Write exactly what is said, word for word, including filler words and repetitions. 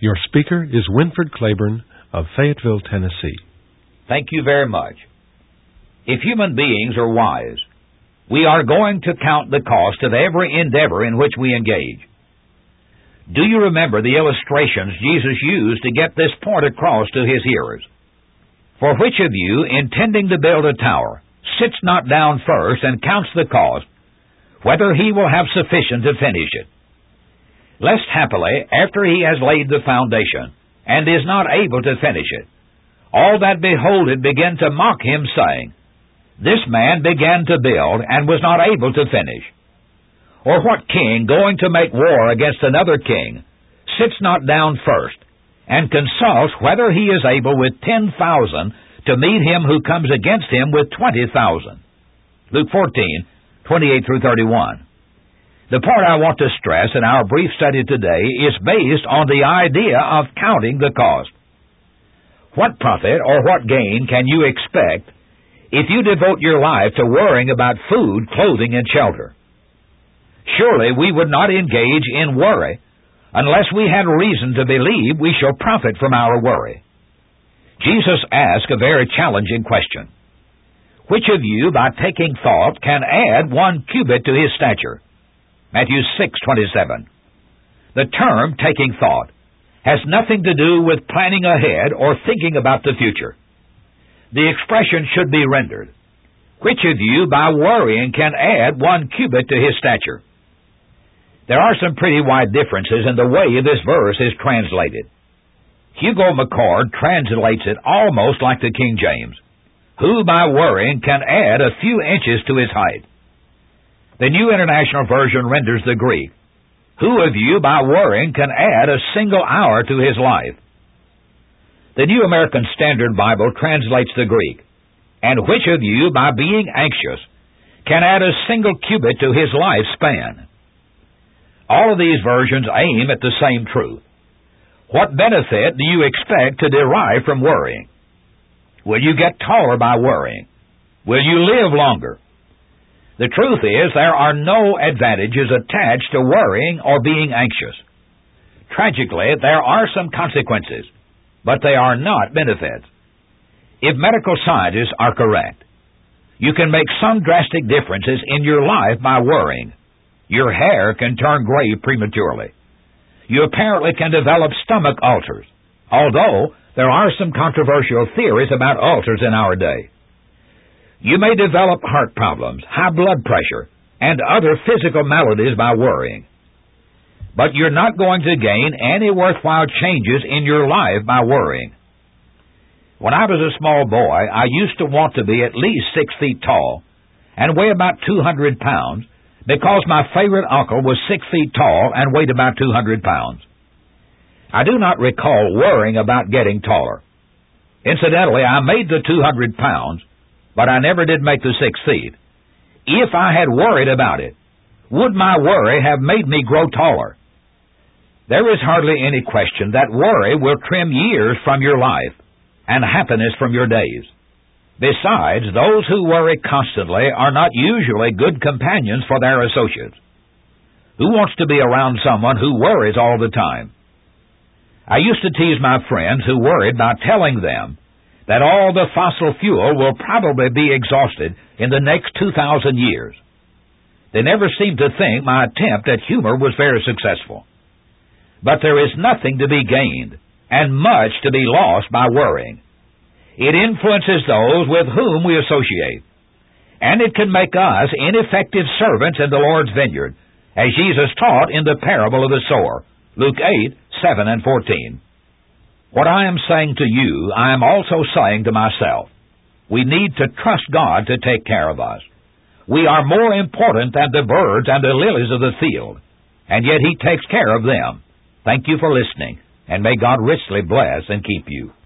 Your speaker is Winford Claiborne of Fayetteville, Tennessee. Thank you very much. If human beings are wise, we are going to count the cost of every endeavor in which we engage. Do you remember the illustrations Jesus used to get this point across to his hearers? For which of you, intending to build a tower, sits not down first and counts the cost, whether he will have sufficient to finish it? Lest happily, after he has laid the foundation, and is not able to finish it, all that behold it begin to mock him, saying, This man began to build, and was not able to finish. Or what king, going to make war against another king, sits not down first, and consults whether he is able with ten thousand to meet him who comes against him with twenty thousand? Luke fourteen, twenty-eight through thirty-one. The part I want to stress in our brief study today is based on the idea of counting the cost. What profit or what gain can you expect if you devote your life to worrying about food, clothing, and shelter? Surely we would not engage in worry unless we had reason to believe we shall profit from our worry. Jesus asked a very challenging question. Which of you, by taking thought, can add one cubit to his stature? Matthew six twenty-seven. The term taking thought has nothing to do with planning ahead or thinking about the future. The expression should be rendered, Which of you, by worrying, can add one cubit to his stature? There are some pretty wide differences in the way this verse is translated. Hugo McCord translates it almost like the King James. Who by worrying can add a few inches to his height? The New International Version renders the Greek. Who of you by worrying can add a single hour to his life? The New American Standard Bible translates the Greek. And which of you by being anxious can add a single cubit to his lifespan? All of these versions aim at the same truth. What benefit do you expect to derive from worrying? Will you get taller by worrying? Will you live longer? The truth is there are no advantages attached to worrying or being anxious. Tragically, there are some consequences, but they are not benefits. If medical scientists are correct, you can make some drastic differences in your life by worrying. Your hair can turn gray prematurely. You apparently can develop stomach ulcers, although there are some controversial theories about ulcers in our day. You may develop heart problems, high blood pressure, and other physical maladies by worrying. But you're not going to gain any worthwhile changes in your life by worrying. When I was a small boy, I used to want to be at least six feet tall and weigh about two hundred pounds, because my favorite uncle was six feet tall and weighed about two hundred pounds. I do not recall worrying about getting taller. Incidentally, I made the two hundred pounds, but I never did make the six feet. If I had worried about it, would my worry have made me grow taller? There is hardly any question that worry will trim years from your life and happiness from your days. Besides, those who worry constantly are not usually good companions for their associates. Who wants to be around someone who worries all the time? I used to tease my friends who worried by telling them that all the fossil fuel will probably be exhausted in the next two thousand years. They never seemed to think my attempt at humor was very successful. But there is nothing to be gained and much to be lost by worrying. It influences those with whom we associate, and it can make us ineffective servants in the Lord's vineyard, as Jesus taught in the parable of the sower, Luke eight, seven and fourteen. What I am saying to you, I am also saying to myself. We need to trust God to take care of us. We are more important than the birds and the lilies of the field, and yet He takes care of them. Thank you for listening, and may God richly bless and keep you.